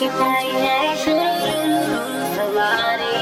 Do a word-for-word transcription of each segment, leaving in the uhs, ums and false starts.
चटाई है शुरू सवारी।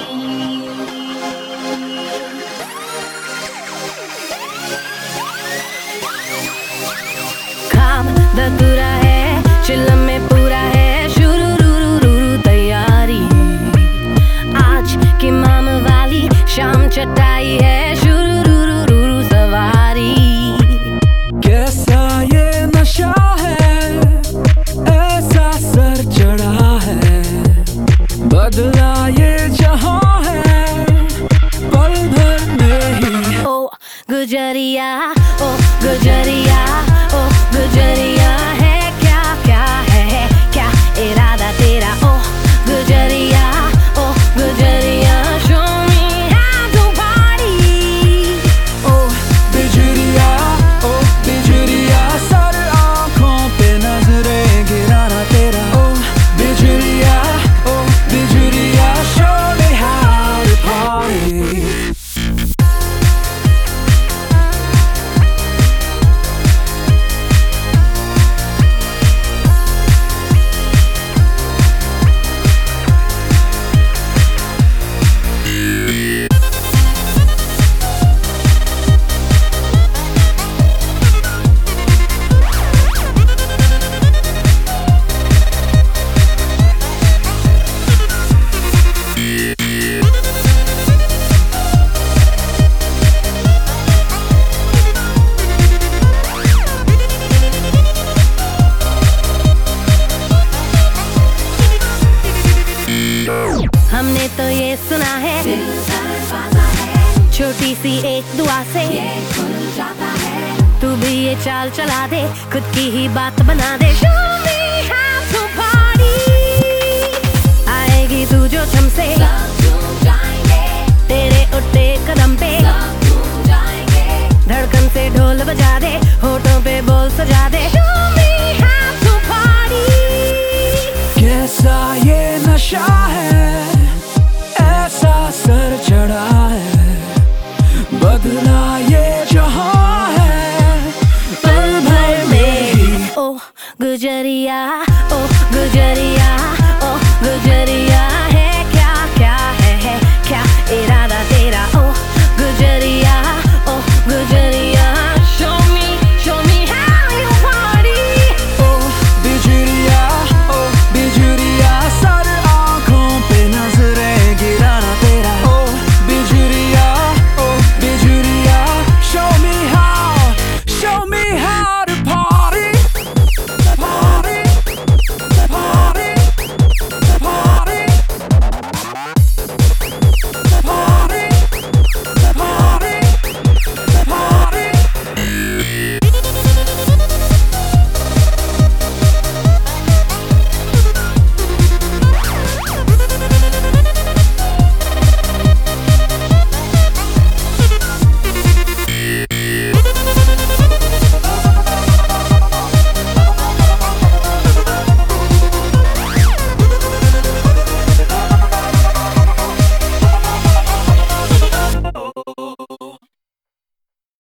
खाब धतूरा है, चिल्लम में पूरा है, शुरू रू रू तैयारी। आज की माम वाली शाम चटाई है, शुरू रू रू सवारी। कैसा ये नशा है, ऐसा सर चढ़ा है, बदला ये जहां है पल भर में ही। ओ गुजरिया, ओ गुजरिया, ओ गुजरिया है क्या, क्या है क्या इरादा तेरा। ओ गुजरिया, ओ गुजरिया, show me how to party। ओ बिजुरिया, ओ बिजुरिया, सर आंखों पे नजरें गिराना तेरा। ओ बिजुरिया, ओ बिजुरिया, show me how to party। हमने तो ये सुना है, छोटी सी एक दुआ से तू भी ये चाल चला दे, खुद की ही बात बना दे।